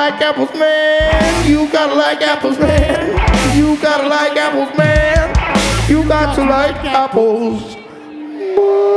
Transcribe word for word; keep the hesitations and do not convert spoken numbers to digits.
like apples, man. You gotta like apples, man. You gotta like apples, man. You got to like apples.